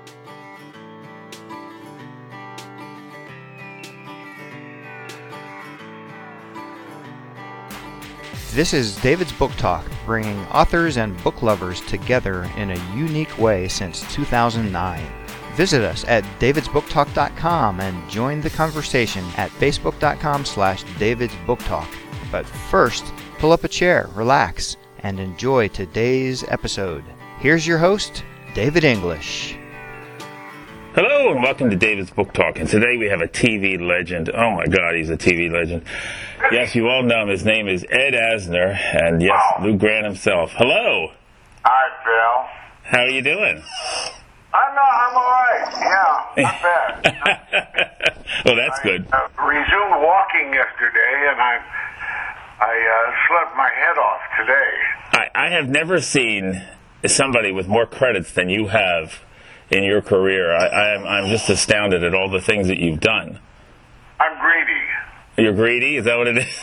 This is David's Book Talk, bringing authors and book lovers together in a unique way since 2009. Visit us at davidsbooktalk.com and join the conversation at facebook.com/davidsbooktalk. But first, pull up a chair, relax, and enjoy today's episode. Here's your host, David English. Hello and welcome to David's Book Talk. And today we have a TV legend. Oh my God, he's a TV legend. Yes, you all know him. His name is Ed Asner, and yes, Lou Grant himself. Hello. Hi, Bill. How are you doing? I'm all right. Yeah, not bad. Well, that's good. I resumed walking yesterday, and I slept my head off today. I have never seen somebody with more credits than you have in your career. I'm just astounded at all the things that you've done. I'm greedy. You're greedy? Is that what it is?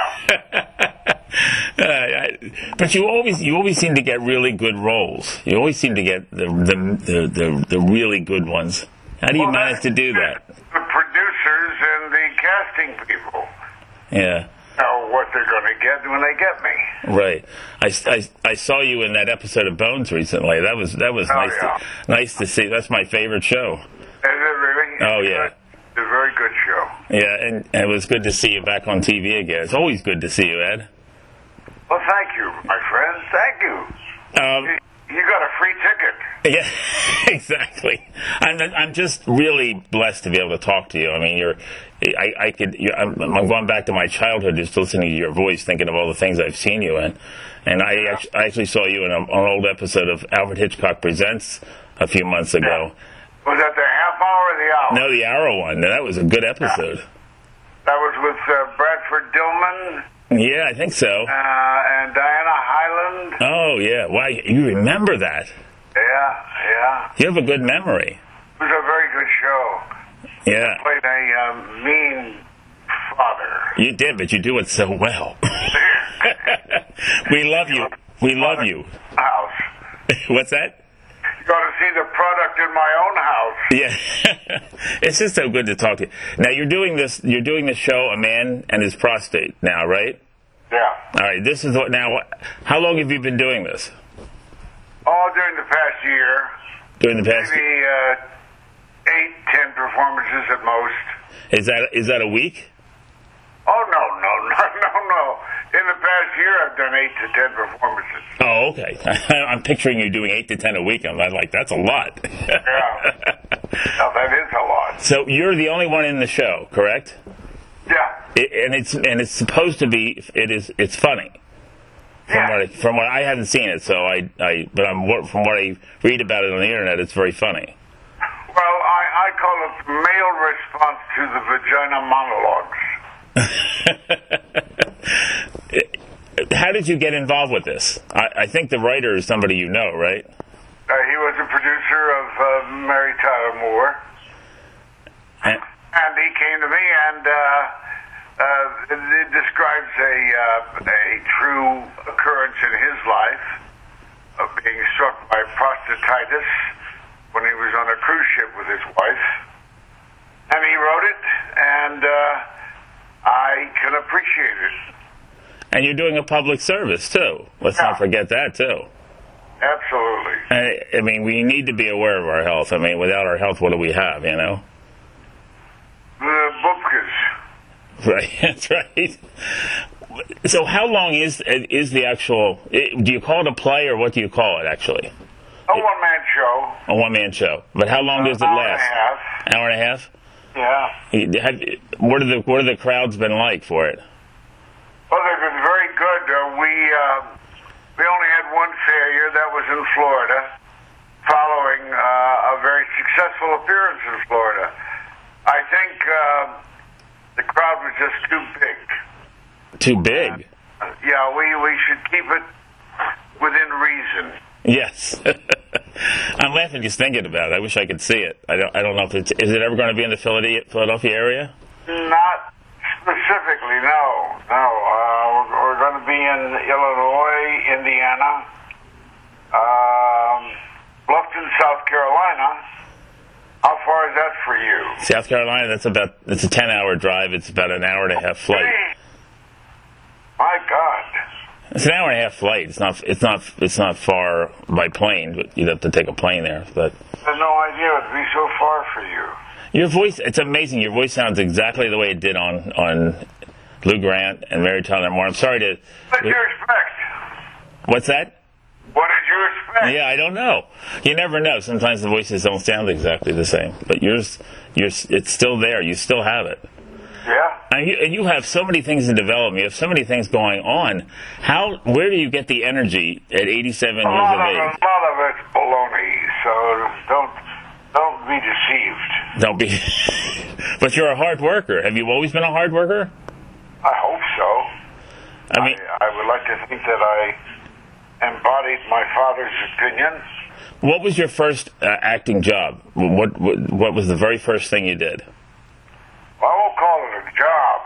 Yeah. But you always seem to get really good roles. You always seem to get the really good ones. How do you manage to do that? The producers and the casting people. Yeah. Know what they're going to get when they get me. Right. I saw you in that episode of Bones recently. That was nice to see. That's my favorite show. Is it really? Oh yeah. It's a very good show. Yeah, and it was good to see you back on TV again. It's always good to see you, Ed. Well, thank you, my friend. Thank you. You got a free ticket. Yeah, exactly. I'm just really blessed to be able to talk to you. I mean, I'm going back to my childhood just listening to your voice, thinking of all the things I've seen you in. And I actually saw you in an old episode of Alfred Hitchcock Presents a few months ago. Was that the half hour or the hour? No, the hour one. That was a good episode. That was with Bradford Dillman. Yeah, I think so. And Diana Hyland. Oh, yeah. Wow, you remember that. Yeah. You have a good memory. It was a very good show. Yeah. I played a mean father. You did, but you do it so well. We love you. We love you. House. What's that? You got to see the product in my own house. Yeah. It's just so good to talk to you. Now you're doing this show, A Man and His Prostate, now, right? Yeah. All right. This is how long have you been doing this? All during the past year. During the past maybe 8-10 performances at most. Is that a week? Oh no. In the past year, I've done 8 to 10 performances. Oh, okay. I'm picturing you doing 8 to 10 a week. I'm like, that's a lot. Yeah. No, that is a lot. So you're the only one in the show, correct? Yeah. It's supposed to be. It's funny. From what I haven't seen it, so from what I read about it on the internet, it's very funny. Well, I call it male response to the vagina monologues. How did you get involved with this? I think the writer is somebody you know, right? He was a producer of Mary Tyler Moore. And he came to me and it describes a true occurrence in his life of being struck by prostatitis when he was on a cruise ship with his wife. And he wrote it, and I can appreciate it. And you're doing a public service, too. Let's not forget that, too. Absolutely. I mean, we need to be aware of our health. I mean, without our health, what do we have, you know? The bupkas. Right, that's right. So how long is the actual... Do you call it a play, or what do you call it, actually? A one-man show. A one-man show. But how long does it last? Hour and a half. Hour and a half? Yeah. What are the crowds been like for it? Well, they've been very good. We only had one failure. That was in Florida, following a very successful appearance in Florida. I think the crowd was just too big. Too big? Yeah, we should keep it within reason. Yes. I'm laughing just thinking about it. I wish I could see it. I don't know if is it ever going to be in the Philadelphia area? Not specifically, no. We're going to be in Illinois, Indiana, Bluffton, South Carolina. far is that for you? South Carolina, it's a 10-hour drive. It's about an hour and a half flight. My God. It's an hour and a half flight. It's not far by plane, but you'd have to take a plane there. But I had no idea it'd be so far for you. Your voice, it's amazing. Your voice sounds exactly the way it did on Lou Grant and Mary Tyler Moore. I'm sorry to... What did you expect? What's that? What did you expect? Yeah, I don't know. You never know. Sometimes the voices don't sound exactly the same. But yours, it's still there. You still have it. Yeah. And you have so many things in development. You have so many things going on. Where do you get the energy at 87 years of age? A lot of it's baloney, so don't be deceived. Don't be. But you're a hard worker. Have you always been a hard worker? I hope so. I mean, I would like to think that I embodied my father's opinion. What was your first acting job? What was the very first thing you did? Well, I won't call it a job.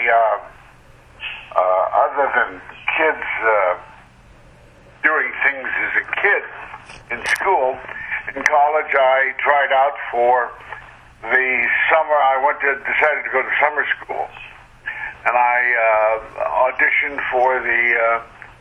Other than kids doing things as a kid in school, in college I tried out for the summer. I decided to go to summer school, and I auditioned for the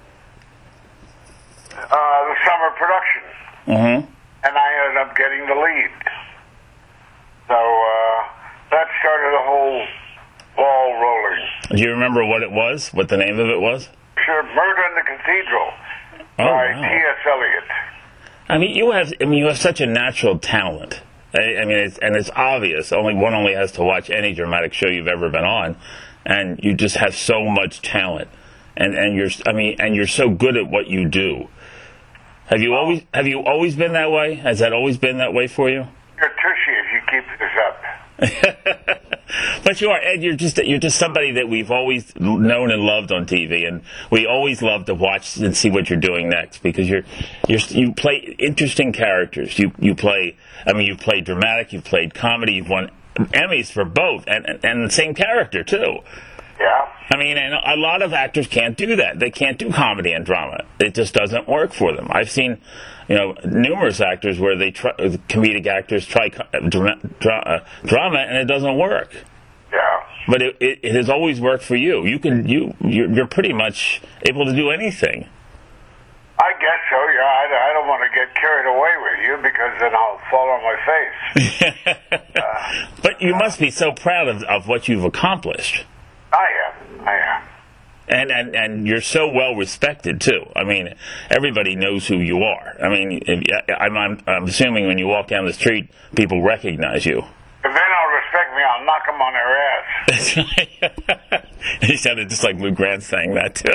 summer production, and I ended up getting the lead. So that started the whole ball rolling. Do you remember what it was? What the name of it was? Sure, Murder in the Cathedral by T.S. Eliot. I mean, you have such a natural talent. I mean, it's obvious. One only has to watch any dramatic show you've ever been on, and you just have so much talent. And you're so good at what you do. Have you always been that way? Has that always been that way for you? You're tushy if you keep this up. But you are, Ed. You're just somebody that we've always known and loved on TV, and we always love to watch and see what you're doing next, because you play interesting characters. You play dramatic. You've played comedy. You've won Emmys for both, and the same character too. Yeah. I mean, and a lot of actors can't do that. They can't do comedy and drama. It just doesn't work for them. I've seen, numerous actors where comedic actors try drama and it doesn't work. Yeah. But it has always worked for you. You're pretty much able to do anything. I guess so. Yeah. I don't want to get carried away with you, because then I'll fall on my face. But you must be so proud of what you've accomplished. I am. And you're so well respected too. I mean, everybody knows who you are. I mean, I'm assuming when you walk down the street, people recognize you. If they don't respect me, I'll knock them on their ass. He sounded just like Lou Grant saying that too.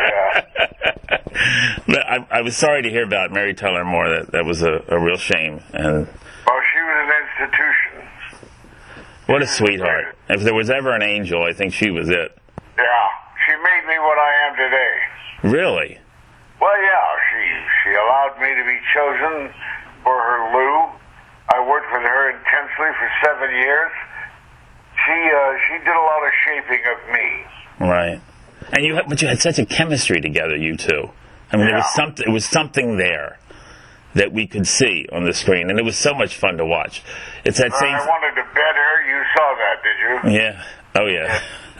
But I was sorry to hear about Mary Tyler Moore. That was a real shame. And well, she was an institution. What a sweetheart. If there was ever an angel, I think she was it. Yeah. She made me what I am today. Really? Well, yeah. She allowed me to be chosen for her Lou. I worked with her intensely for 7 years. She did a lot of shaping of me. Right. But you had such a chemistry together, you two. I mean, yeah. There was something there that we could see on the screen, and it was so much fun to watch. It's that same. I wanted to bet her. You saw that, did you? Yeah. Oh, yeah.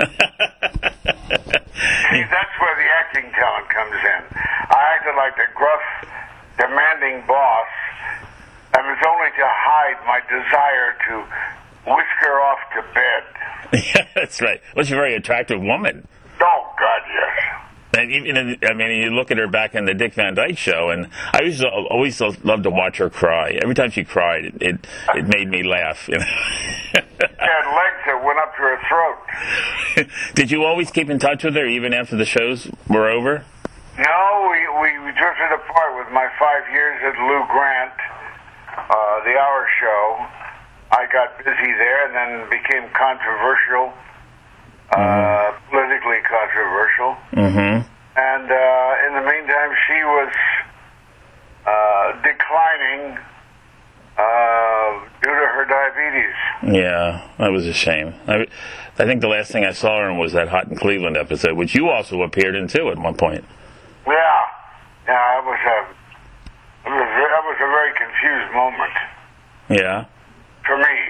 See, that's where the acting talent comes in. I acted like the gruff, demanding boss, and it's only to hide my desire to whisk her off to bed. Yeah, that's right. Well, she's a very attractive woman. Oh, God, yes. And even, you look at her back in the Dick Van Dyke Show, and I always loved to watch her cry. Every time she cried, it made me laugh. She had legs that went up to her throat. Did you always keep in touch with her, even after the shows were over? No, we drifted apart with my 5 years at Lou Grant, the Hour Show. I got busy there and then became controversial. Politically controversial. Mm-hmm. And in the meantime, she was declining due to her diabetes. Yeah, that was a shame. I think the last thing I saw her in was that Hot in Cleveland episode, which you also appeared in too at one point. Yeah, that was a very confused moment. Yeah. For me.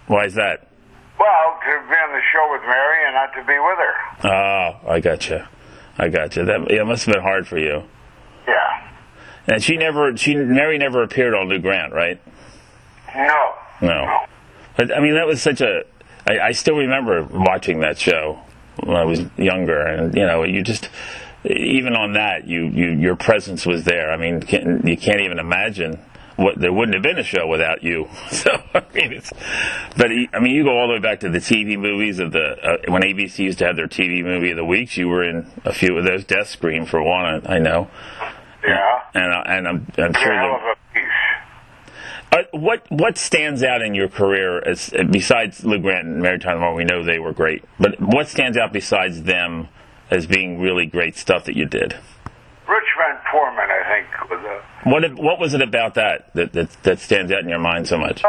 Why is that? Well, to be on the show with Mary and not to be with her. Oh, I gotcha. That must have been hard for you. Yeah. And Mary never appeared on Lou Grant, right? No. But I mean, that was such a. I still remember watching that show when I was younger, and you just even on that, your presence was there. I mean, you can't even imagine there wouldn't have been a show without you. So I mean, you go all the way back to the TV movies of when ABC used to have their TV movie of the weeks. You were in a few of those. Death Scream for one, I know. Yeah. And I'm sure that. What stands out in your career besides Lou Grant and Mary Tyler Moore? We know they were great, but what stands out besides them as being really great stuff that you did? Rich Van Poorman, I think, was a... What was it about that stands out in your mind so much? Well,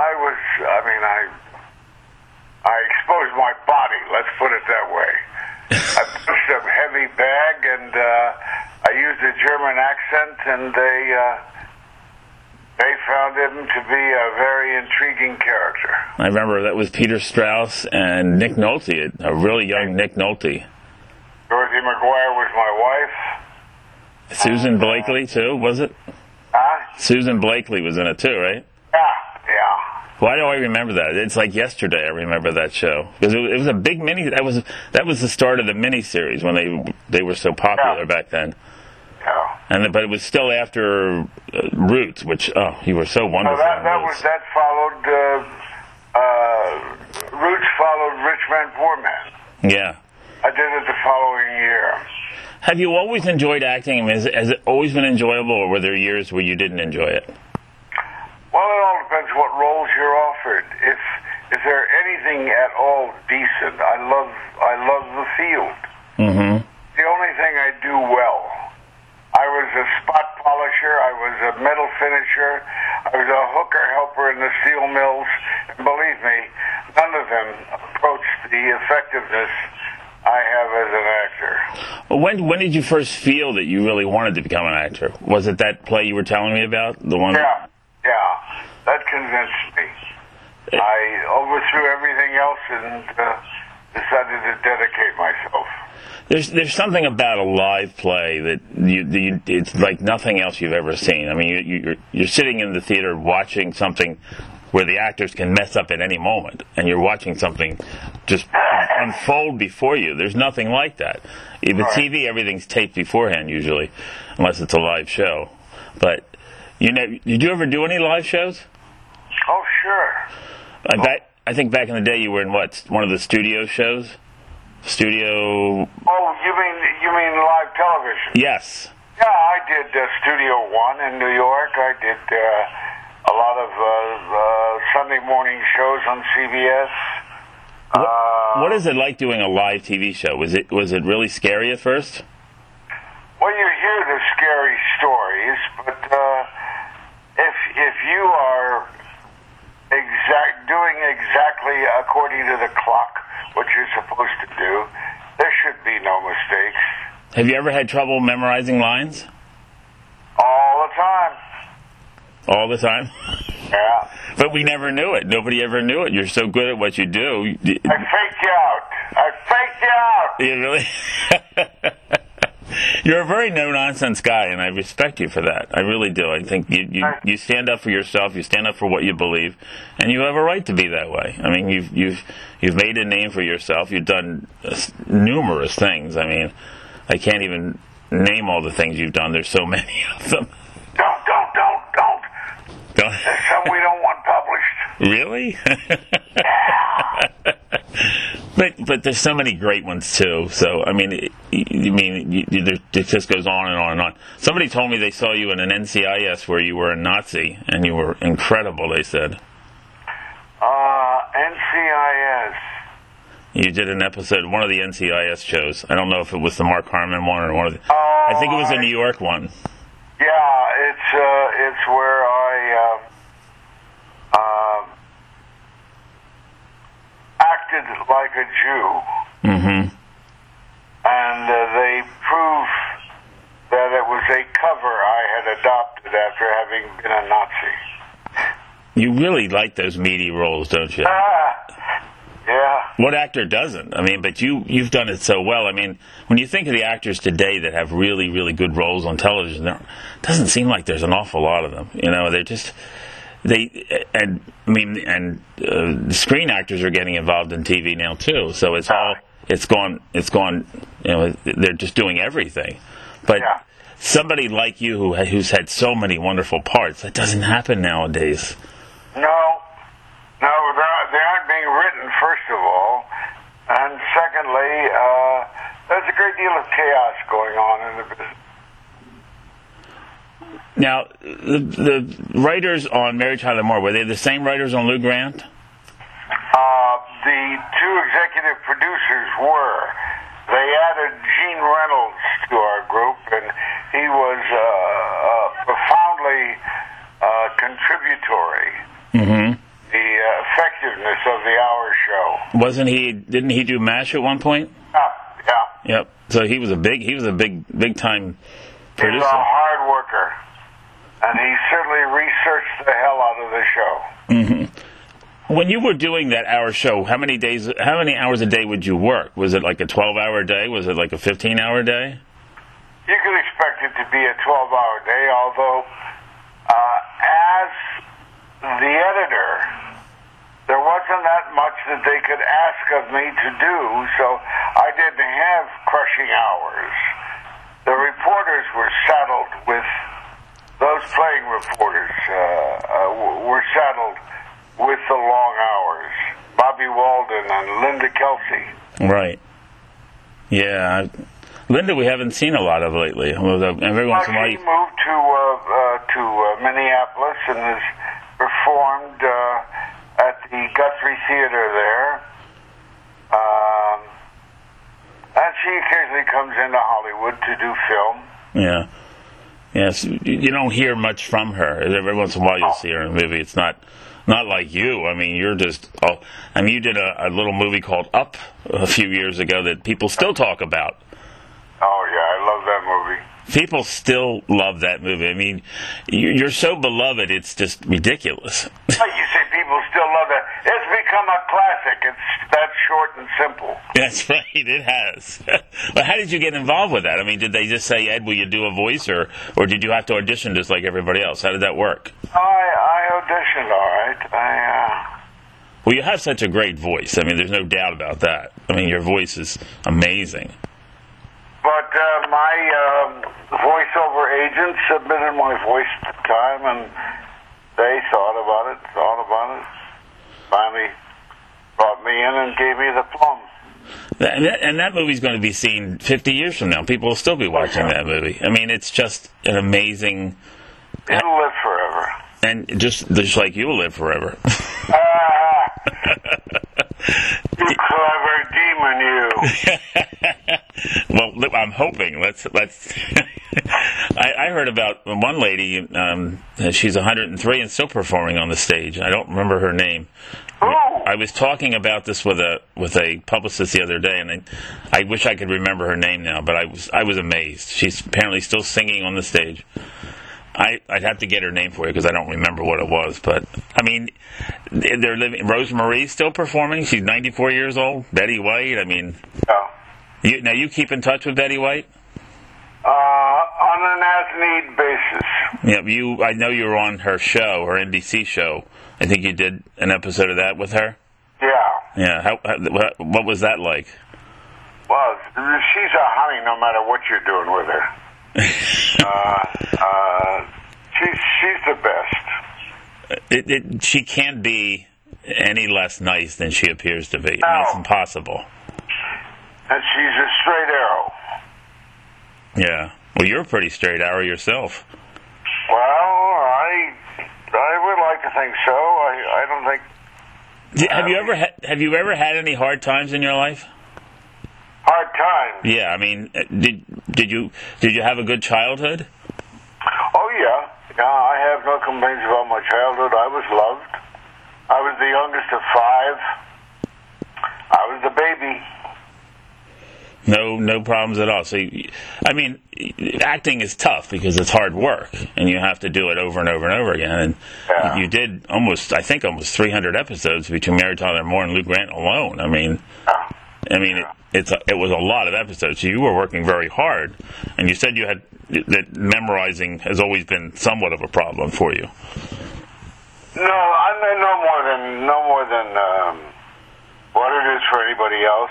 I exposed my body, let's put it that way. I pushed a heavy bag, and I used a German accent, and they found him to be a very intriguing character. I remember that was Peter Strauss and Nick Nolte, a really young Nick Nolte. Dorothy McGuire was my wife. Susan Blakely, too, was it? Susan Blakely was in it, too, right? Yeah. Why do I remember that? It's like yesterday I remember that show. Because it was a big mini... That was the start of the miniseries when they were so popular back then. Yeah. But it was still after Roots, which, you were so wonderful. That followed... Roots followed Rich Van Poorman. Yeah. I did it the following year. Have you always enjoyed acting? I mean, has it always been enjoyable, or were there years where you didn't enjoy it? Well, it all depends what roles you're offered. If there anything at all decent, I love the field. Mm-hmm. The only thing I do well. I was a spot polisher. I was a metal finisher. I was a hooker helper in the steel mills. And believe me, none of them approached the effectiveness I have as an actor. Well, when did you first feel that you really wanted to become an actor? Was it that play you were telling me about? The one? Yeah. That convinced me. I overthrew everything else and decided to dedicate myself. There's something about a live play that it's like nothing else you've ever seen. I mean, you're sitting in the theater watching something where the actors can mess up at any moment, and you're watching something just unfold before you. There's nothing like that. With TV, everything's taped beforehand usually, unless it's a live show. But did you ever do any live shows? Oh, sure. I think back in the day you were in one of the studio shows? Studio... Oh, you mean live television? Yes. Yeah, I did Studio One in New York. I did a lot of Sunday morning shows on CBS. What is it like doing a live TV show? Was it really scary at first? Well, you hear the scary stories, but if you are doing exactly according to the clock what you're supposed to do, there should be no mistakes. Have you ever had trouble memorizing lines? All the time. All the time? Yeah. But we never knew it. Nobody ever knew it. You're so good at what you do. I faked you out. You really? You're a very no-nonsense guy, and I respect you for that. I really do. I think you stand up for yourself. You stand up for what you believe, and you have a right to be that way. I mean, you've made a name for yourself. You've done numerous things. I mean, I can't even name all the things you've done. There's so many of them. Don't. There's some we don't want published. Really? But there's so many great ones too. So I mean, it just goes on and on and on. Somebody told me they saw you in an NCIS where you were a Nazi and you were incredible. They said. NCIS. You did an episode, one of the NCIS shows. I don't know if it was the Mark Harmon one or one of the. I think it was a New York one. Yeah, it's where I acted like a Jew. Mm-hmm. And they prove that it was a cover I had adopted after having been a Nazi. You really like those meaty roles, don't you? Yeah. What actor doesn't? I mean, but you've done it so well. I mean, when you think of the actors today that have really, really good roles on television, it doesn't seem like there's an awful lot of them. You know, the screen actors are getting involved in TV now too. So it's gone. You know, they're just doing everything. But somebody like you who's had so many wonderful parts, that doesn't happen nowadays. No, they aren't being written, first of all. And secondly, there's a great deal of chaos going on in the business. Now, the writers on Mary Tyler Moore, were they the same writers on Lou Grant? The two executive producers were. They added Gene Reynolds to our group, and he was profoundly contributory. Mm-hmm. The effectiveness of the hour show. Didn't he do MASH at one point? Yeah. Yep. So he was a big time producer. He's a hard worker, and he certainly researched the hell out of the show. Mm-hmm. When you were doing that hour show, how many hours a day would you work? Was it like a 12-hour day? Was it like a 15-hour day? You could expect it to be a 12-hour day, although as the editor, there wasn't that much that they could ask of me to do, so I didn't have crushing hours. The reporters were saddled with, those playing reporters were saddled with the long hours. Bobby Walden and Linda Kelsey. Right. Yeah. Linda, we haven't seen a lot of lately. Every once in a while. She moved to Minneapolis and has performed at the Guthrie Theater there. And she occasionally comes into Hollywood to do film. Yeah. Yes. You don't hear much from her. Every once in a while you'll see her in a movie. It's not like you. I mean, you're just... you did a little movie called Up a few years ago that people still talk about. Oh, yeah, I love that movie. People still love that movie. I mean, you're so beloved, it's just ridiculous. You say people still love that. It's become a classic. It's that short and simple. That's right, it has. But how did you get involved with that? I mean, did they just say, Ed, will you do a voice, or did you have to audition just like everybody else? How did that work? I auditioned, all right. Well, you have such a great voice. I mean, there's no doubt about that. I mean, your voice is amazing. But my voiceover agent submitted my voice at the time, and they thought about it, finally brought me in and gave me the plum. And that movie's going to be seen 50 years from now. People will still be watching that movie. I mean, it's just an amazing... It'll live forever. And just like you will live forever. You clever demon, you. Well, I'm hoping. Let's. I heard about one lady. She's 103 and still performing on the stage. I don't remember her name. Oh. I was talking about this with a publicist the other day, and I wish I could remember her name now. But I was amazed. She's apparently still singing on the stage. I'd have to get her name for you because I don't remember what it was. But, I mean, they're living. Rose Marie's still performing. She's 94 years old. Betty White. I mean, now you keep in touch with Betty White? On an as-need basis. Yeah, I know you were on her show, her NBC show. I think you did an episode of that with her? Yeah. Yeah. What was that like? Well, she's a honey no matter what you're doing with her. She's the best. She can't be any less nice than she appears to be. No. I mean, it's impossible. And she's a straight arrow. Yeah. Well, you're a pretty straight arrow yourself. Well, I would like to think so. I don't think. Have you ever had any hard times in your life? Hard times? Yeah. I mean, did you have a good childhood? Oh yeah. Yeah, I have no complaints about my childhood. I was loved. I was the youngest of 5. I was the baby. No problems at all. So, I mean, acting is tough because it's hard work, and you have to do it over and over and over again. And you did almost 300 episodes between Mary Tyler Moore and Lou Grant alone. I mean, it was a lot of episodes. So you were working very hard, and you said you had that memorizing has always been somewhat of a problem for you. No, I mean no more than what it is for anybody else.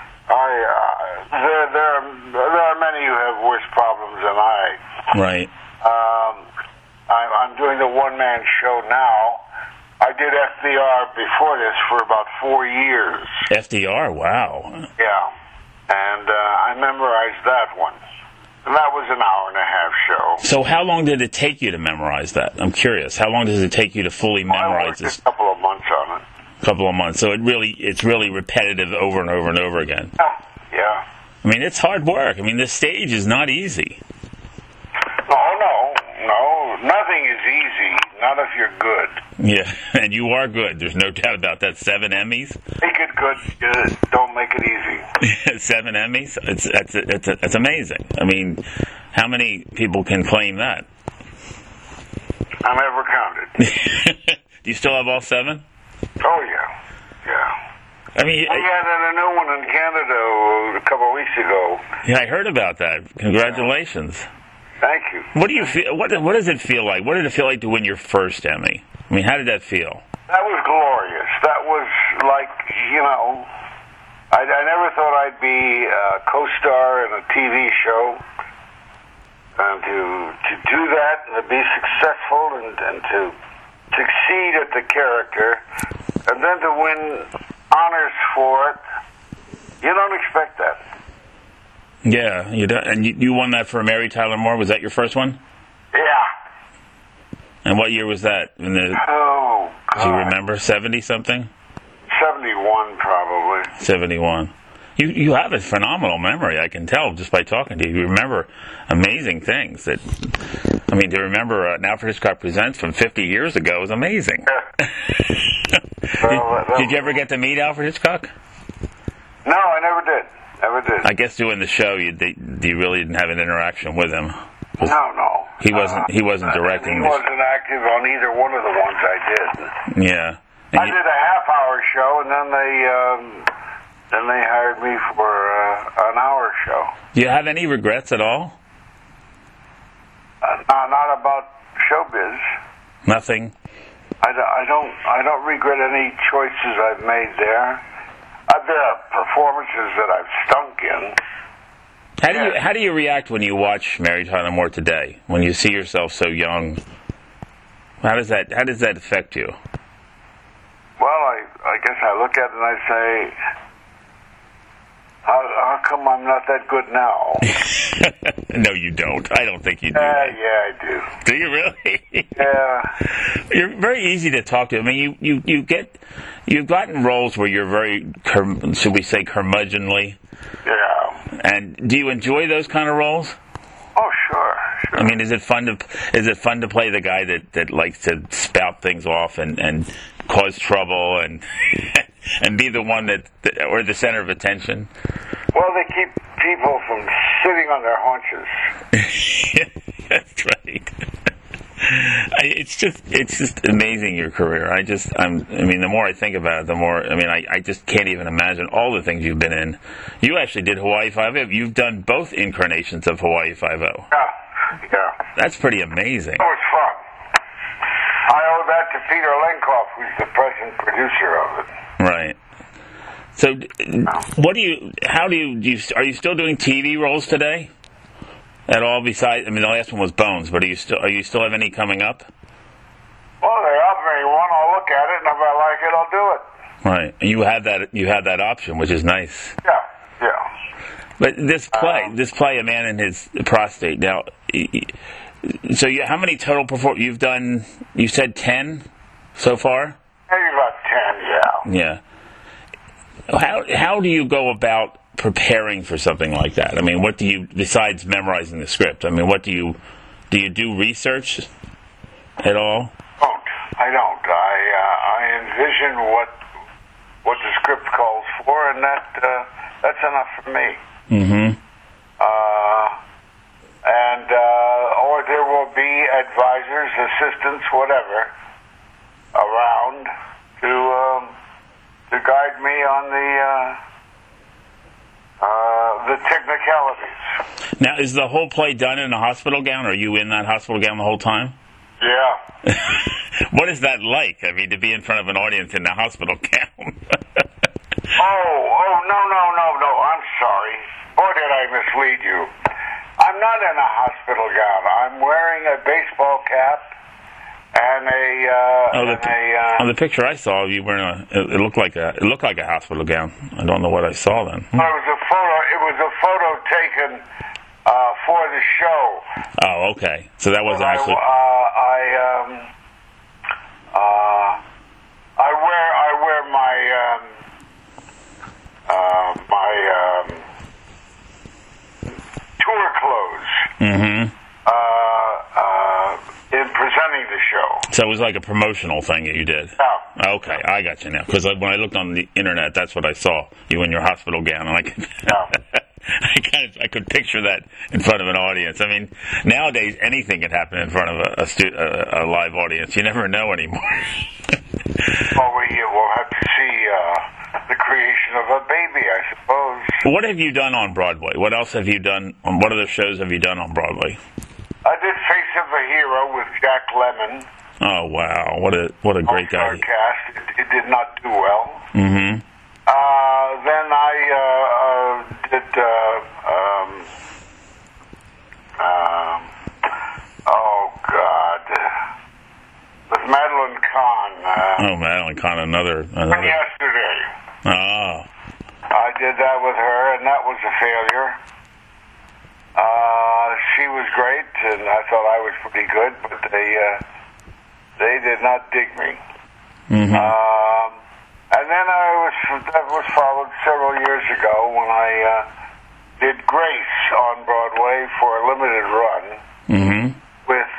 There are many who have worse problems than I. Right. I'm doing the one-man show now. I did FDR before this for about 4 years. FDR, wow. Yeah, and I memorized that one. And that was an hour-and-a-half show. So how long did it take you to memorize that? I'm curious. How long does it take you to fully memorize this? A couple of months on it. Couple of months. So it's really repetitive over and over and over again. Yeah. I mean, it's hard work. I mean, this stage is not easy. No. Nothing is easy. Not if you're good. Yeah, and you are good. There's no doubt about that. 7 Emmys. Make it good. Don't make it easy. 7 Emmys. It's amazing. I mean, how many people can claim that? I never counted. Do you still have all 7? Oh yeah. I mean, I had a new one in Canada a couple of weeks ago. Yeah, I heard about that. Congratulations. Thank you. What do you feel? What does it feel like? What did it feel like to win your first Emmy? I mean, how did that feel? That was glorious. That was like, I never thought I'd be a co-star in a TV show, and to do that and to be successful and to succeed at the character, and then to win honors for it. You don't expect that. Yeah, you don't, and you won that for Mary Tyler Moore. Was that your first one? Yeah. And what year was that? Oh, God. Do you remember? 70 something? 71, probably. 71. You have a phenomenal memory. I can tell just by talking to you. You remember amazing things. To remember Alfred Hitchcock Presents from 50 years ago is amazing. Did you ever get to meet Alfred Hitchcock? No, I never did. I guess doing the show, you really didn't have an interaction with him. No. He wasn't directing. He wasn't active on either one of the ones I did. Yeah. I did a half-hour show, and then they hired me for an hour show. Do you have any regrets at all? Not about showbiz. Nothing. I don't regret any choices I've made there. There are performances that I've stunk in. How do you react when you watch Mary Tyler Moore today? When you see yourself so young, how does that affect you? Well, I guess I look at it and I say, how come I'm not that good now? No, you don't. I don't think you do. Yeah, I do. Do you really? Yeah. You're very easy to talk to. I mean, you've gotten roles where you're very, should we say, curmudgeonly? Yeah. And do you enjoy those kind of roles? Oh, sure. I mean, is it fun to play the guy that likes to spout things off and cause trouble and and be the one that or the center of attention? Well, they keep people from sitting on their haunches. That's right. It's just amazing, your career. The more I think about it, the more, I just can't even imagine all the things you've been in. You actually did Hawaii Five-0. You've done both incarnations of Hawaii Five-0. Yeah. That's pretty amazing. It was fun. I owe that to Peter Lenkoff, who's the present producer of it. Right. So, are you still doing TV roles today? At all besides, the last one was Bones, but are you still have any coming up? Well, they offer me one, I'll look at it, and if I like it, I'll do it. Right. And you have that option, which is nice. Yeah. But this play, A Man and His Prostate. Now, so how many total you've done? You said 10 so far? Maybe about 10, yeah. Yeah. How do you go about preparing for something like that? What do you, besides memorizing the script? What do you do research at all? I don't. I envision what the script calls for, and that's enough for me. Mm-hmm. Or there will be advisors, assistants, whatever, around to guide me on the technicalities. Now, is the whole play done in a hospital gown? Are you in that hospital gown the whole time? Yeah. What is that like? I mean, to be in front of an audience in a hospital gown. No. I'm sorry. Or did I mislead you? I'm not in a hospital gown. I'm wearing a baseball cap and on the picture I saw of you wearing it looked like a hospital gown. I don't know what I saw then. It was a photo taken for the show. Oh, okay. So that wasn't actually. I wear my tour clothes. Mm-hmm. In presenting the show. So it was like a promotional thing that you did? Yeah. Okay, I got you now. Because when I looked on the internet, that's what I saw. You in your hospital gown. And I could picture that in front of an audience. I mean, nowadays, anything can happen in front of a live audience. You never know anymore. Well, we'll have to see the creation of a baby, I suppose. What have you done on Broadway? What else have you done? What other shows have you done on Broadway? I did Face of a Hero with Jack Lemmon. Oh, wow. What a great guy. Cast. It did not do well. Mm-hmm. Then I did with Madeline Kahn. Madeline Kahn, another. Yesterday. Oh. I did that with her, and that was a failure. She was great, and I thought I was pretty good, but they did not dig me. Mm-hmm. And then that was followed several years ago when I did Grace on Broadway for a limited run. Mm-hmm. With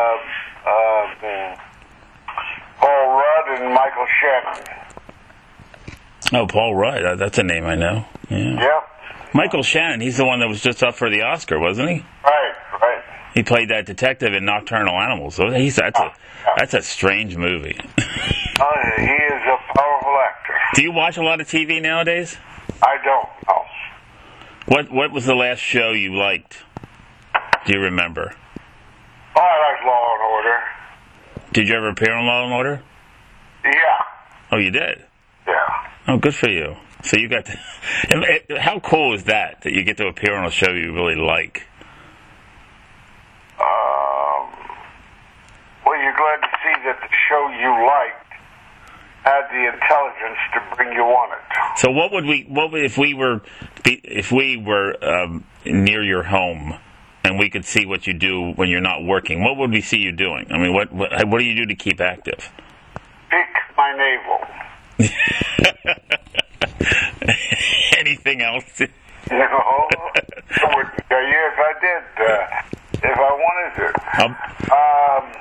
Paul Rudd and Michael Shannon. Oh, Paul Rudd. That's a name I know. Yeah. Yep. Michael Shannon, he's the one that was just up for the Oscar, wasn't he? Right. He played that detective in Nocturnal Animals. So that's a strange movie. He is a powerful actor. Do you watch a lot of TV nowadays? I don't, no. What was the last show you liked? Do you remember? Oh, I like Law and Order. Did you ever appear on Law and Order? Yeah. Oh, you did? Yeah. Oh, good for you. So you got to... How cool is that you get to appear on a show you really like? Well, you're glad to see that the show you liked had the intelligence to bring you on it. So what if we were near your home and we could see what you do when you're not working? What would we see you doing? I mean, what do you do to keep active? Pick my navel. Anything else? No, I wouldn't tell you if I did, if I wanted to.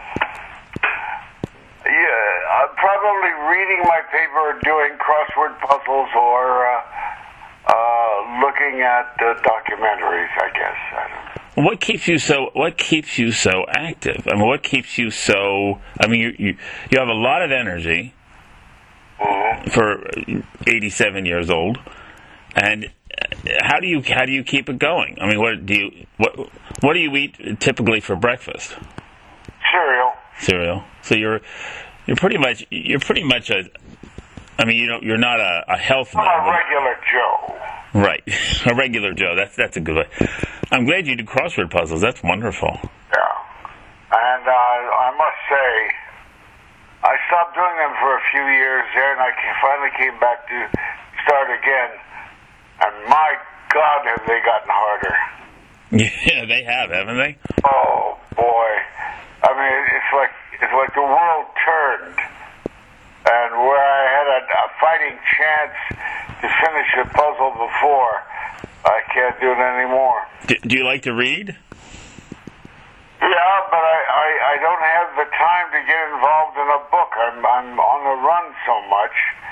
Yeah, I'm probably reading my paper or doing crossword puzzles or looking at documentaries, I guess. I don't know. What keeps you so active? I mean, what keeps you so... I mean, you have a lot of energy. Mm-hmm. For 87 years old, and how do you keep it going? I mean, what do you eat typically for breakfast? Cereal. So you're pretty much a. I mean, you're not a health nut. I'm a regular Joe. Right, a regular Joe. That's a good way. I'm glad you do crossword puzzles. That's wonderful. Yeah, and I must say, I stopped doing them for a few years there, and I finally came back to start again. And my God, have they gotten harder. Yeah, they have, haven't they? Oh, boy. I mean, it's like the world turned. And where I had a fighting chance to finish a puzzle before, I can't do it anymore. Do you like to read? Yeah, but I don't have the time to get involved in a book. I'm on the run so much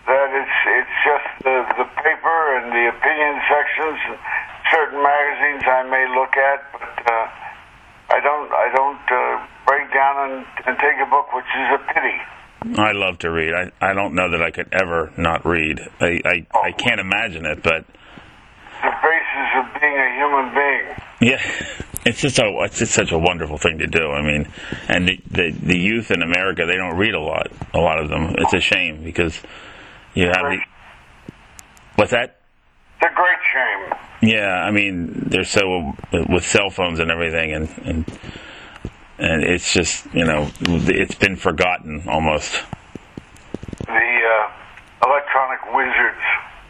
that it's just the paper and the opinion sections and certain magazines I may look at, but I don't break down and take a book, which is a pity. I love to read. I don't know that I could ever not read. I can't imagine it, but the basis of being a human being. yeah, it's just such a wonderful thing to do. I mean, and the youth in America, they don't read a lot of them. It's a shame because you have what's that? It's a great shame. Yeah, I mean, they're so with cell phones and everything, and it's just, it's been forgotten almost. The electronic wizards.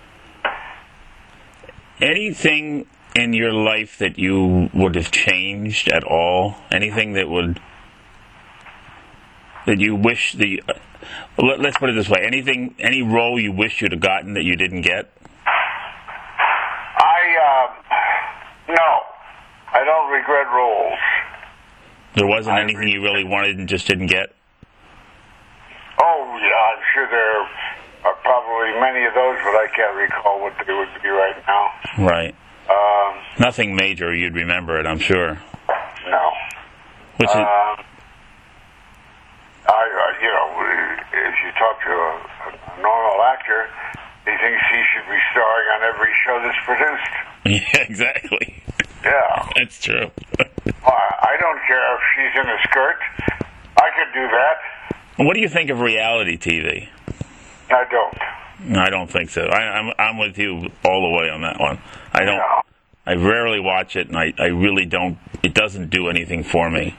Anything in your life that you would have changed at all? Anything that you wish let's put it this way. Any role you wish you'd have gotten that you didn't get? No. I don't regret roles. There wasn't anything you really wanted and just didn't get? Oh, yeah, I'm sure there are probably many of those, but I can't recall what they would be right now. Right. Nothing major, you'd remember it, I'm sure. No. Which is... if you talk to a normal actor, he thinks he should be starring on every show that's produced. Yeah, exactly. Yeah. That's true. I don't care if she's in a skirt. I could do that. What do you think of reality TV? I don't. I don't think so. I'm with you all the way on that one. I don't. No. I rarely watch it, and I really don't. It doesn't do anything for me.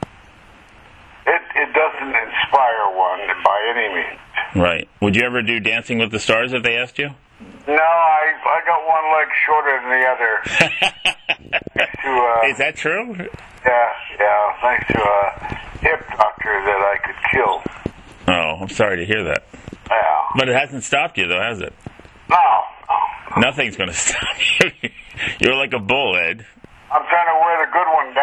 It doesn't inspire one by any means. Right. Would you ever do Dancing with the Stars if they asked you? No, I got one leg shorter than the other. Is that true? Yeah. Thanks to a hip doctor that I could kill. Oh, I'm sorry to hear that. Yeah. But it hasn't stopped you, though, has it? No. Nothing's going to stop you. You're like a bull, Ed. I'm trying to wear the good one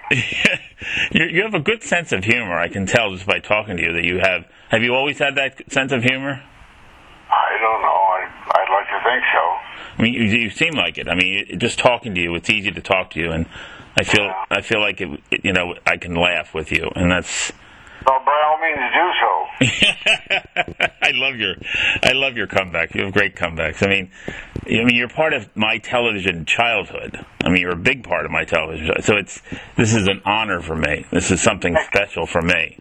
down. You have a good sense of humor. I can tell just by talking to you that you have. Have you always had that sense of humor? I don't know. I'd like to think so. I mean, you seem like it. I mean, just talking to you, it's easy to talk to you, and I feel like I can laugh with you, and that's. Well, by all means, do so. I love your comeback. You have great comebacks. I mean, you're part of my television childhood. I mean, you're a big part of my television. So this is an honor for me. This is something special for me.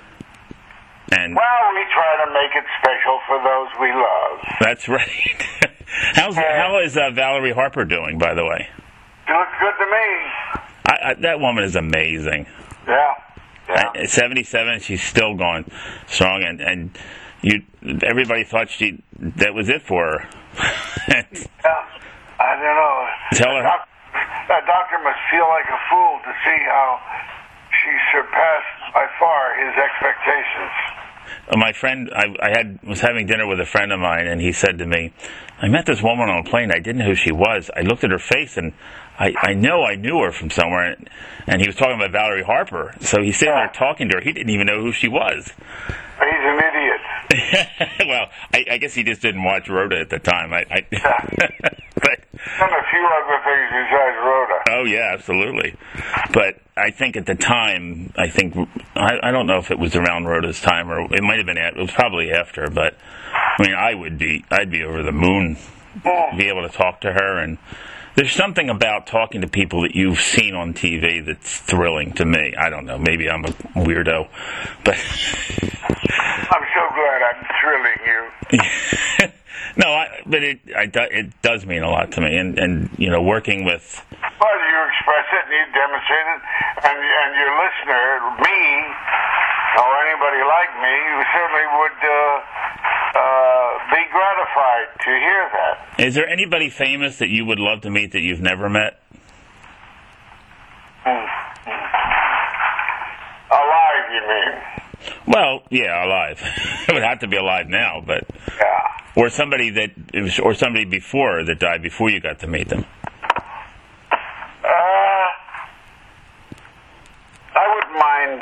And well, we try to make it special for those we love. That's right. How is Valerie Harper doing, by the way? She looks good to me. That woman is amazing. Yeah. At 77, she's still going strong, and everybody thought that was it for her. Yeah, I don't know. Tell her. That doctor must feel like a fool to see how she surpassed by far his expectations. My friend, I was having dinner with a friend of mine, and he said to me, I met this woman on a plane. I didn't know who she was. I looked at her face, and I know I knew her from somewhere. And he was talking about Valerie Harper. So he's sitting there talking to her. He didn't even know who she was. He's an idiot. Well, I guess he just didn't watch Rhoda at the time. But done a few other things besides Rhoda. Oh, yeah, absolutely. But I think at the time, I don't know if it was around Rhoda's time, or it might have been, it was probably after, but I mean, I'd be over the moon to be able to talk to her, and there's something about talking to people that you've seen on TV that's thrilling to me. I don't know, maybe I'm a weirdo, but I'm so glad I'm thrilling you. No, but it does mean a lot to me, and working with. Well, you express it and you demonstrate it, and your listener, me, or anybody like me, certainly would be gratified to hear that. Is there anybody famous that you would love to meet that you've never met? Alive, you mean? Well, yeah, alive. It would have to be alive now, but yeah. Or somebody before that died before you got to meet them. I wouldn't mind.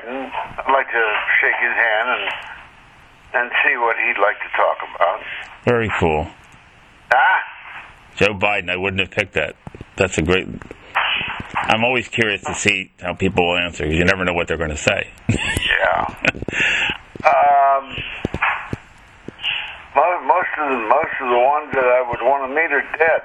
Biden. I'd like to shake his hand and see what he'd like to talk about. Very cool. Ah? Joe Biden, I wouldn't have picked that. That's a great... I'm always curious to see how people will answer, because you never know what they're going to say. Yeah. Most of the ones that I would want to meet are dead.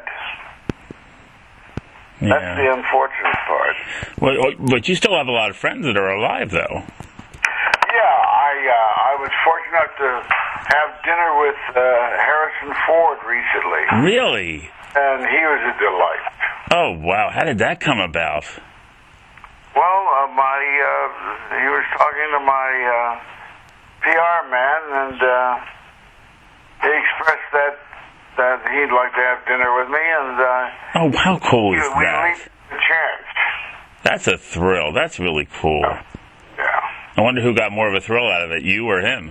Yeah. That's the unfortunate part. Well, but you still have a lot of friends that are alive, though. Yeah, I was fortunate enough to have dinner with Harrison Ford recently. Really? And he was a delight. Oh, wow. How did that come about? Well, he was talking to my PR man, and he expressed that he'd like to have dinner with me, and oh, how cool is we that? leave the chance. That's a thrill. That's really cool. Yeah. I wonder who got more of a thrill out of it, you or him?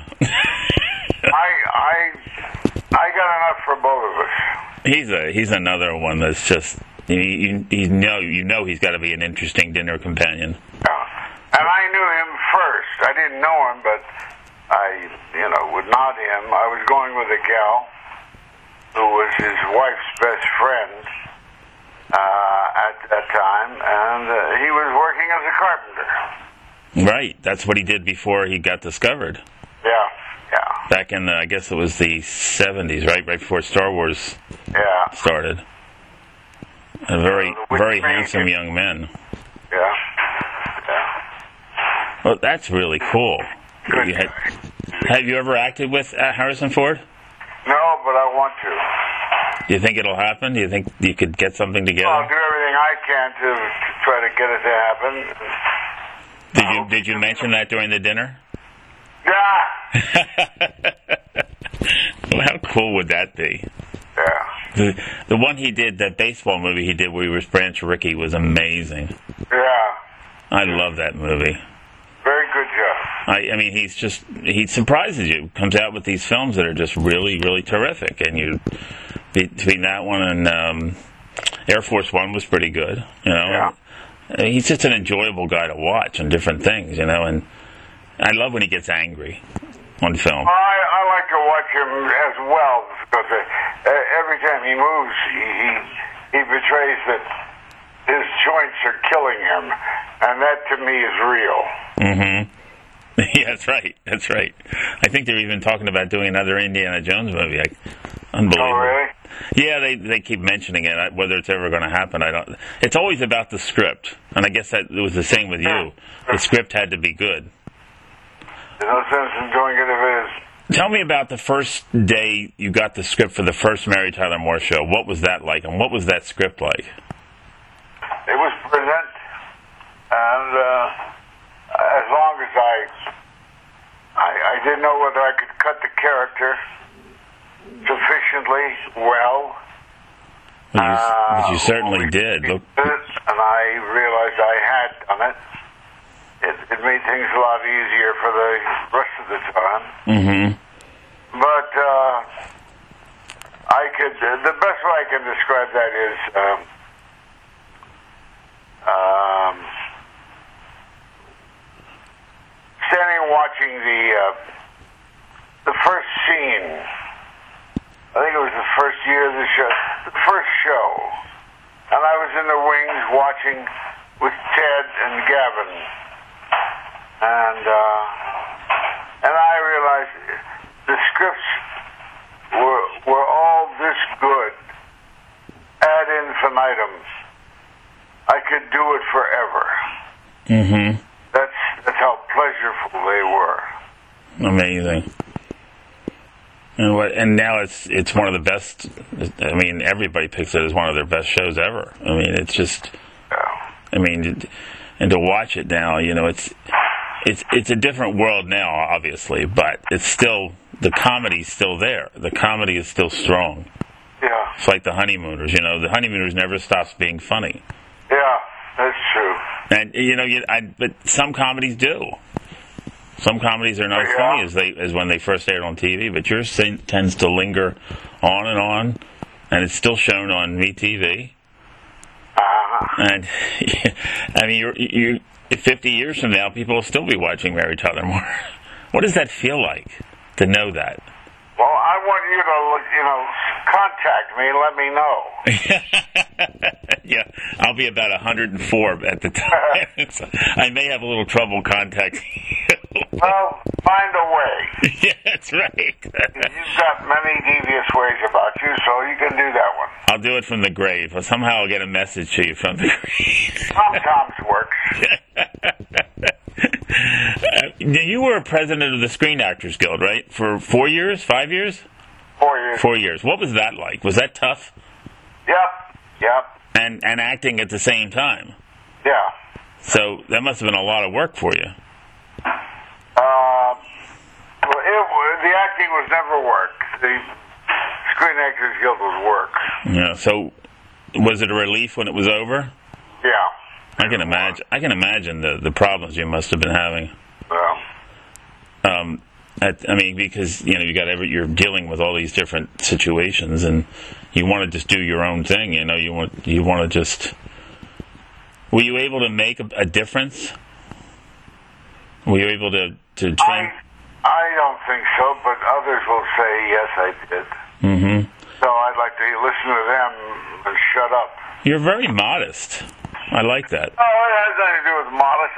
I got enough for both of us. He's another one that's just you know he's got to be an interesting dinner companion. Yeah. And I knew him first. I didn't know him, but I would nod him. I was going with a gal who was his wife's best friend at that time, and he was working as a carpenter. Right. That's what he did before he got discovered. Yeah. Back in, I guess it was the 70s, right before Star Wars started. A very handsome young man. Yeah. Well, that's really cool. Good. Have you ever acted with Harrison Ford? No, but I want to. Do you think it'll happen? Do you think you could get something together? I'll do everything I can to try to get it to happen. Did you mention that during the dinner? Yeah. Well, how cool would that be? Yeah. The one he did, that baseball movie he did where he was Branch Rickey, was amazing. Yeah. I love that movie. Very good job. I mean, he surprises you. Comes out with these films that are just really, really terrific. And between that one and Air Force One was pretty good. Yeah. He's just an enjoyable guy to watch on different things. And I love when he gets angry on film. I like to watch him as well, because every time he moves, he betrays that his joints are killing him, and that to me is real. Mm-hmm. Yeah, that's right. I think they're even talking about doing another Indiana Jones movie. Unbelievable. Oh, really? Yeah, they keep mentioning it. Whether it's ever going to happen, I don't. It's always about the script, and I guess that it was the same with you. The script had to be good. There's no sense in doing it if it is. Tell me about the first day you got the script for the first Mary Tyler Moore show. What was that like, and what was that script like? It was brilliant, and as long as I didn't know whether I could cut the character sufficiently well. But you certainly did. And I realized I had done it. It made things a lot easier for the rest of the time. Mm-hmm. But the best way I can describe that is standing watching the first scene. I think it was the first year of the show, the first show, and I was in the wings watching with Ted and Gavin, and I realized the scripts were all this good ad infinitum. I could do it forever. Mm-hmm. That's how pleasurable they were. Amazing. And now it's one of the best. I mean, everybody picks it as one of their best shows ever. I mean, it's just. I mean, and to watch it now, it's a different world now, obviously, but it's still, the comedy's still there. The comedy is still strong. Yeah. It's like The Honeymooners. The Honeymooners never stops being funny. Yeah, that's true. And but some comedies do. Some comedies are not as funny as when they first aired on TV, but yours tends to linger on, and it's still shown on MeTV. And I mean, 50 years from now, people will still be watching Mary Tyler Moore. What does that feel like to know that? Well, I want you to, contact me and let me know. Yeah, I'll be about 104 at the time. So I may have a little trouble contacting you. Well, find a way. Yeah, that's right. You've got many devious ways about you, so you can do that one. I'll do it from the grave. Or somehow I'll get a message to you from the grave. Sometimes works. You were president of the Screen Actors Guild, right? For 4 years? 5 years? 4 years. 4 years. What was that like? Was that tough? Yep. And acting at the same time? Yeah. So that must have been a lot of work for you. The acting was never work. The Screen Actors Guild was work. Yeah. So was it a relief when it was over? Yeah. I can imagine the problems you must have been having. Well. Because you're dealing with all these different situations, and you want to just do your own thing. You want to just. Were you able to make a difference? Were you able to train? I don't think so, but others will say yes, I did. Mm-hmm. So I'd like to listen to them and shut up. You're very modest. I like that. Oh, it has nothing to do with modest.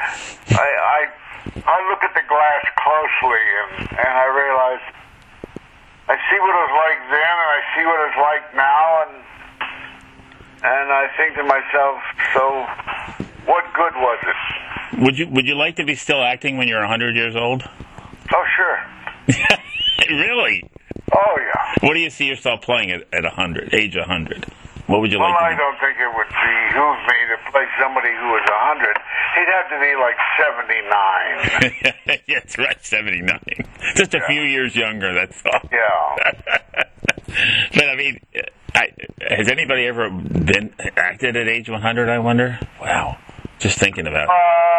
I look at the glass closely, and I realize I see what it was like then, and I see what it's like now, and I think to myself, so what good was it? Would you like to be still acting when you're 100 years old? Oh, sure. Really? Oh, yeah. What do you see yourself playing at 100, age 100? What would you like to Well, be? I don't think it would behoove me to play somebody who was 100. He'd have to be like 79. Yeah, that's right, 79. Just a few years younger, that's all. Yeah. But, has anybody ever been acted at age 100, I wonder? Wow. Just thinking about it.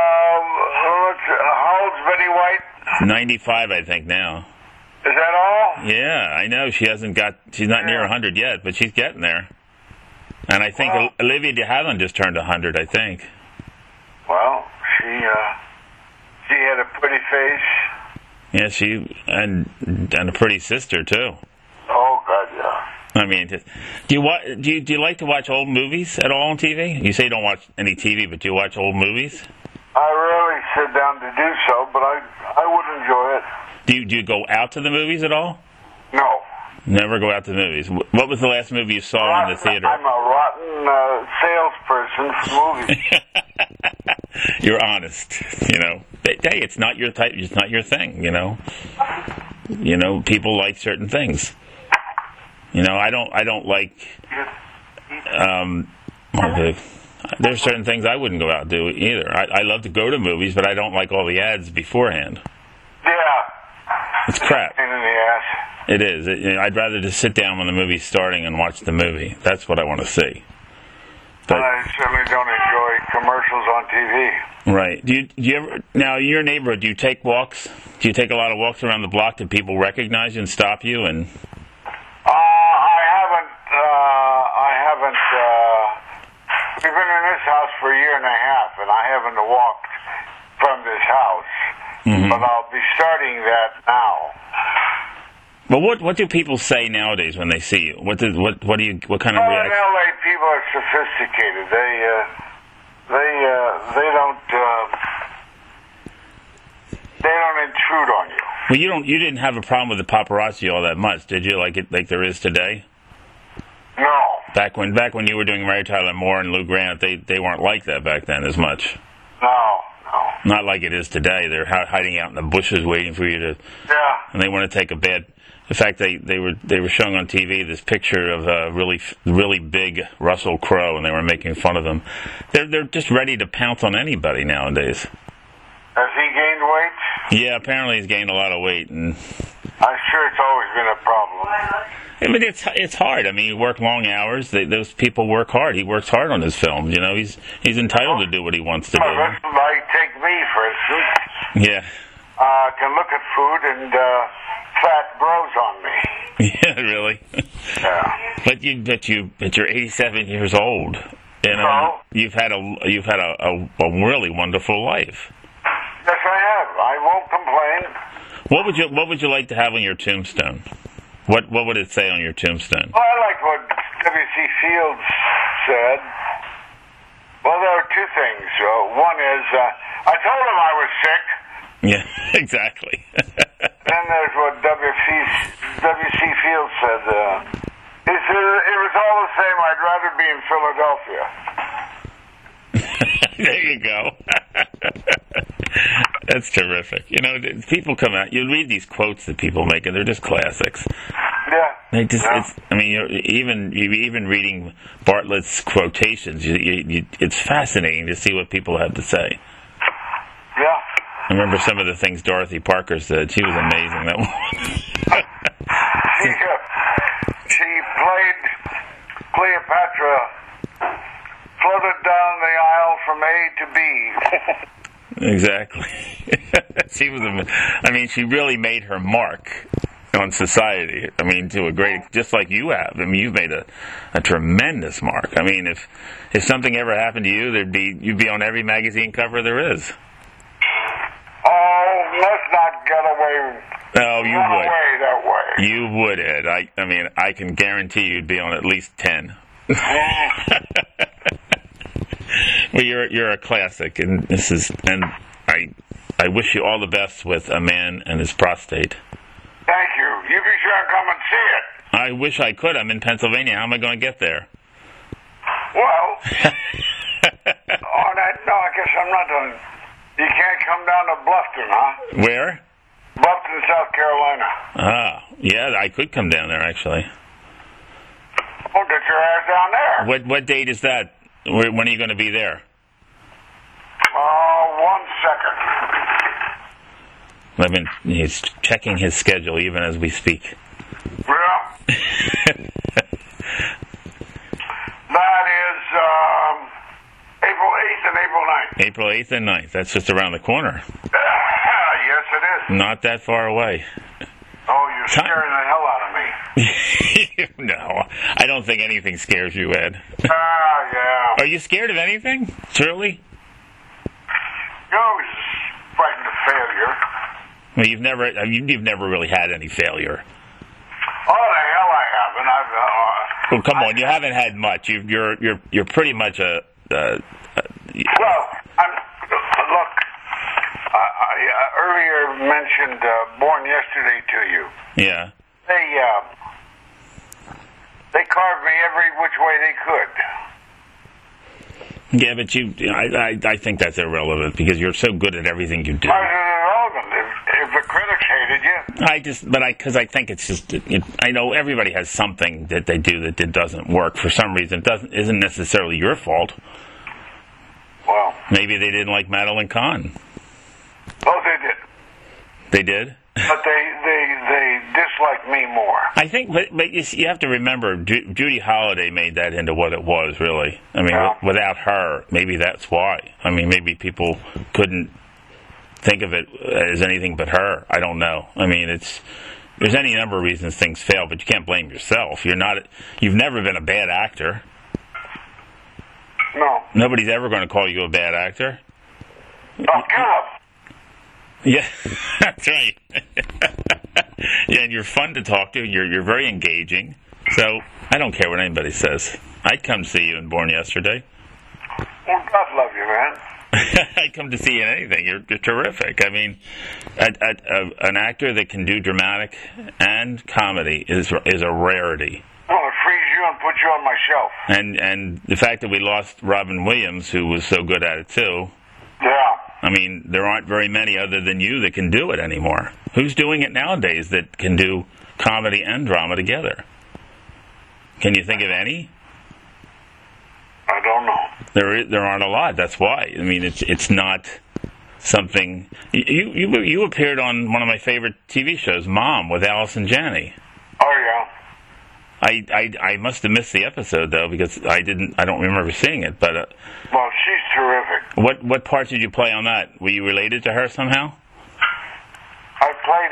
How old's Betty White? 95, I think, now. Is that all? Yeah, I know. She's not near 100 yet, but she's getting there. And I think Olivia de Havilland just turned 100, I think. Well, she had a pretty face. Yeah, and a pretty sister, too. Oh, God, yeah. Do you like to watch old movies at all on TV? You say you don't watch any TV, but do you watch old movies? I rarely sit down to do so, but I would enjoy it. Do you go out to the movies at all? No. Never go out to the movies. What was the last movie you saw in the theater? I'm a rotten salesperson for movies. You're honest, Hey, it's not your type. It's not your thing, people like certain things. I don't like. There's certain things I wouldn't go out and do either. I love to go to movies, but I don't like all the ads beforehand. Yeah. It's crap. Pain in the ass. It is. I'd rather just sit down when the movie's starting and watch the movie. That's what I want to see. But I certainly don't enjoy commercials on TV. Right. Do you ever, now in your neighborhood, do you take walks? Do you take a lot of walks around the block? Do people recognize you and stop you? And I haven't. We've been in this house for a year and a half, and I haven't walked from this house. Mm-hmm. But I'll be starting that now. Well, what do people say nowadays when they see you? What kind of reaction? In LA, people are sophisticated. They don't intrude on you. Well, you didn't have a problem with the paparazzi all that much, did you? Like there is today. No. Back when you were doing Mary Tyler Moore and Lou Grant, they weren't like that back then as much. No. Not like it is today. They're hiding out in the bushes waiting for you to. Yeah. And they want to take a bad. In fact, they were showing on TV this picture of a really big Russell Crowe, and they were making fun of him. They're just ready to pounce on anybody nowadays. Has he gained weight? Yeah, apparently he's gained a lot of weight, and I'm sure it's always been a problem. It's hard. You work long hours. Those people work hard. He works hard on his films. He's entitled to do what he wants to do. Like take me, for instance. Yeah. Can look at food and fat grows on me. Yeah, really. Yeah. But you're 87 years old. You know, you've had a really wonderful life. Yes, I have. I won't complain. What would you like to have on your tombstone? What would it say on your tombstone? Well, I like what W.C. Fields said. Well, there are two things. One is, I told him I was sick. Yeah, exactly. Then there's what W.C. Fields said. He said, it was all the same. I'd rather be in Philadelphia. There you go. That's terrific. You know, people come out. You read these quotes that people make, and they're just classics. Yeah. They just. Yeah. I mean, even reading Bartlett's quotations, it's fascinating to see what people have to say. Yeah. I remember some of the things Dorothy Parker said. She was amazing. That one. She played Cleopatra, floated down the aisle from A to B. Exactly. She was. I mean, she really made her mark on society. I mean, to a great, just like you have. I mean, you've made a tremendous mark. I mean, if something ever happened to you, you'd be on every magazine cover there is. Oh, let's not get away. No, you would. Away that way. You would, Ed. I mean, I can guarantee you'd be on at least 10. Well, you're a classic, and I wish you all the best with A Man and His Prostate. Thank you. You be sure and come and see it. I wish I could. I'm in Pennsylvania. How am I going to get there? Well, I guess I'm not done. You can't come down to Bluffton, huh? Where? Bluffton, South Carolina. Ah, yeah, I could come down there, actually. Oh, get your ass down there. What date is that? When are you going to be there? 1 second. He's checking his schedule even as we speak. Yeah. That is April 8th and April 9th. April 8th and 9th. That's just around the corner. Yes, it is. Not that far away. Oh, you're scaring the hell out of me. No, I don't think anything scares you, Ed. Yeah. Are you scared of anything? Truly? You're always frightened of failure. Well, you've never really had any failure. Oh, the hell I haven't. Well, come on, you haven't had much. You're pretty much a. Well, look. I earlier mentioned Born Yesterday to you. Yeah. They carved me every which way they could. Yeah, but I think that's irrelevant because you're so good at everything you do. Why is it irrelevant? If the critics hated you. Because I think it's just, I know everybody has something that they do that doesn't work for some reason. Isn't necessarily your fault. Well. Maybe they didn't like Madeline Kahn. Oh, they did. They did? But they dislike me more. I think, but you have to remember, Judy Holliday made that into what it was, really. I mean, without her, maybe that's why. I mean, maybe people couldn't think of it as anything but her. I don't know. I mean, there's any number of reasons things fail, but you can't blame yourself. You've never been a bad actor. No. Nobody's ever going to call you a bad actor. Oh, God. Yeah, that's right. Yeah, and you're fun to talk to. You're very engaging. So I don't care what anybody says. I'd come see you in Born Yesterday. Well, God love you, man. I'd come to see you in anything. You're terrific. I mean, an actor that can do dramatic and comedy is a rarity. Well, it frees you and puts you on my shelf. And the fact that we lost Robin Williams, who was so good at it too. Yeah. I mean, there aren't very many other than you that can do it anymore. Who's doing it nowadays that can do comedy and drama together? Can you think of any? I don't know. There aren't a lot. That's why. I mean, it's not something. You appeared on one of my favorite TV shows, Mom, with Allison Janney. Oh yeah. I must have missed the episode though because I don't remember seeing it. But well, she's terrific. What part did you play on that? Were you related to her somehow? I played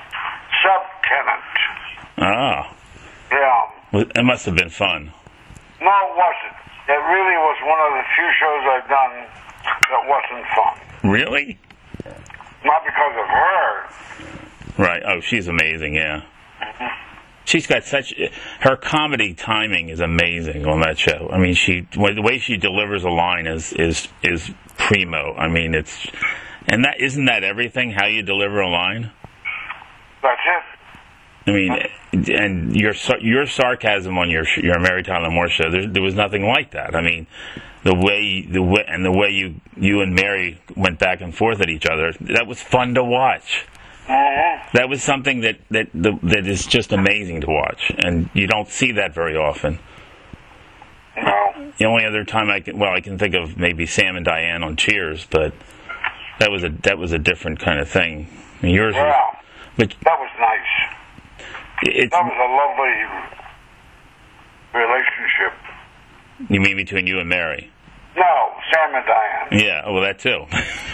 a subtenant. Ah. Yeah. Well, it must have been fun. No, it wasn't. It really was one of the few shows I've done that wasn't fun. Really? Not because of her. Right. Oh, she's amazing, yeah. She's got her comedy timing is amazing on that show. I mean, the way she delivers a line is primo. I mean, isn't that everything, how you deliver a line? That's it. I mean, and your sarcasm on your Mary Tyler Moore show, there was nothing like that. I mean, the way you and Mary went back and forth at each other, that was fun to watch. That was something that is just amazing to watch, and you don't see that very often. No. The only other time I can think of maybe Sam and Diane on Cheers, but that was a different kind of thing. I mean, yours was, but that was nice. That was a lovely relationship. You mean between you and Mary? No, Sam and Diane. Yeah, well, that too.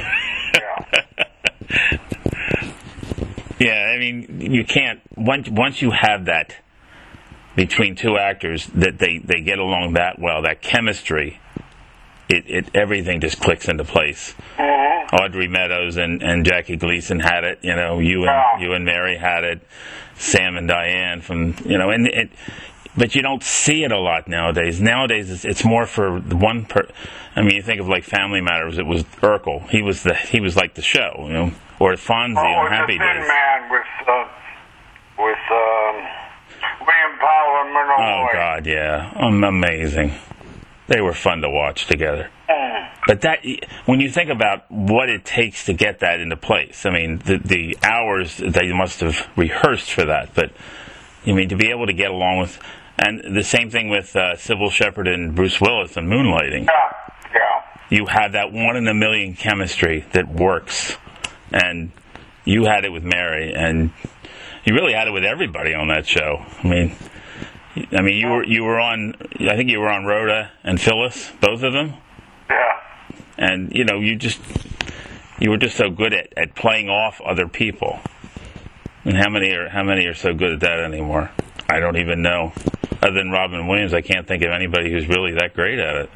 Yeah. Yeah, I mean, you can't, once you have that between two actors, that they get along that well, that chemistry, everything just clicks into place. Mm-hmm. Audrey Meadows and Jackie Gleason had it, you and Mary had it, Sam and Diane but you don't see it a lot nowadays. Nowadays, it's more for the one I mean, you think of like Family Matters. It was Urkel. He was like the show, or Fonzie on Happy Days. Thin Man with William Powell and Myrna Oh Loy. God, yeah, amazing. They were fun to watch together. But when you think about what it takes to get that into place, I mean, the hours they must have rehearsed for that. But I mean, to be able to get along with. And the same thing with Sybil Shepherd and Bruce Willis and Moonlighting. Yeah. You have that 1 in a million chemistry that works, and you had it with Mary, and you really had it with everybody on that show. I mean, you were on. I think you were on Rhoda and Phyllis, both of them. Yeah. And you were just so good at playing off other people. And how many are so good at that anymore? I don't even know. Other than Robin Williams, I can't think of anybody who's really that great at it.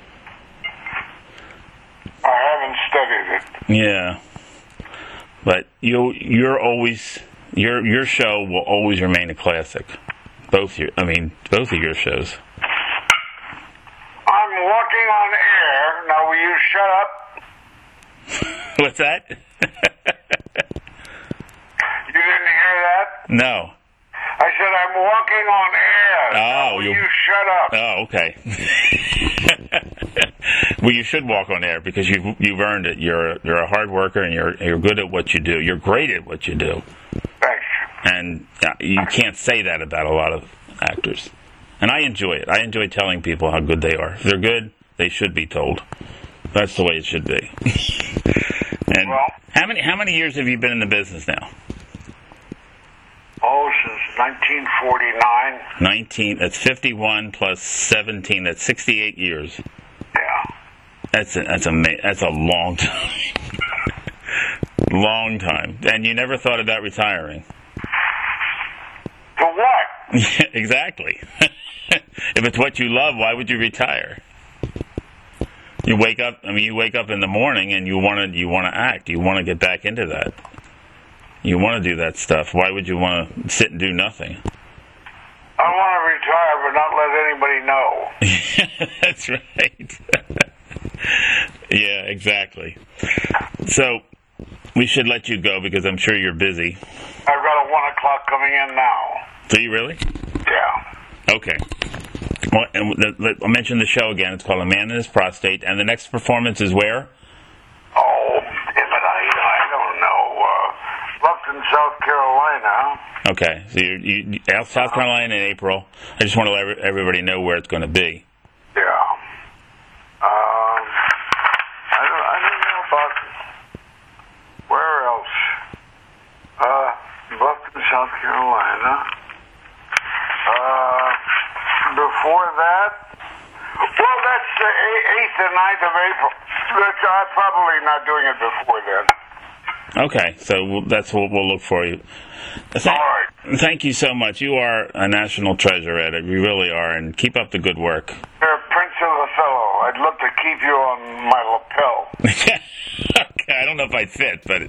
I haven't studied it. Yeah, but your show will always remain a classic. Both of your shows. I'm walking on air. Now, will you shut up? What's that? You didn't hear that? No. I said I'm walking on air. Oh, will you shut up? Oh, okay. Well, you should walk on air because you've earned it. You're a hard worker and you're good at what you do. You're great at what you do. Thanks. And you can't say that about a lot of actors. And I enjoy it. I enjoy telling people how good they are. If they're good, they should be told. That's the way it should be. And how many years have you been in the business now? Oh, since 1949. That's 51 plus 17. That's 68 years. Yeah. That's a long time. Long time. And you never thought about retiring. To what? Yeah, exactly. If it's what you love, why would you retire? You wake up in the morning and you want to act. You want to get back into that. You want to do that stuff. Why would you want to sit and do nothing? I want to retire, but not let anybody know. That's right. Yeah, exactly. So, we should let you go because I'm sure you're busy. I've got a 1 o'clock coming in now. Do you really? Yeah. Okay. Well, and I'll mention the show again. It's called A Man and His Prostate, and the next performance is where? Oh, damn it, I don't know. Lupton, South Carolina. Okay, so you South Carolina in April. I just want to let everybody know where it's going to be. Yeah. I don't know about where else. Lupton, South Carolina. Before that, well, that's the 8th and 9th of April. I'm probably not doing it before then. Okay, so that's what we'll look for you. All right. Thank you so much. You are a national treasure, Ed. You really are, and keep up the good work. You're a prince of Othello. I'd love to keep you on my lapel. Okay, I don't know if I'd fit, but...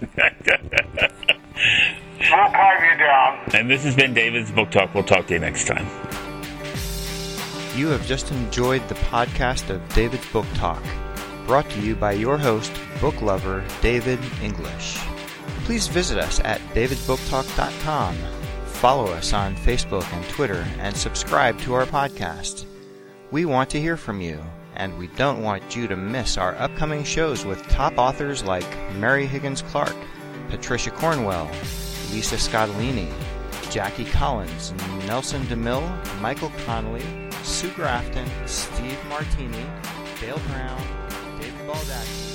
We'll carve you down. And this has been David's Book Talk. We'll talk to you next time. You have just enjoyed the podcast of David's Book Talk, brought to you by your host, book lover David English. Please visit us at davidsbooktalk.com. Follow us on Facebook and Twitter, and subscribe to our podcast. We want to hear from you, and we don't want you to miss our upcoming shows with top authors like Mary Higgins Clark, Patricia Cornwell, Lisa Scottolini, Jackie Collins, Nelson DeMille, Michael Connolly, Sue Grafton, Steve Martini, Dale Brown, David Baldacci,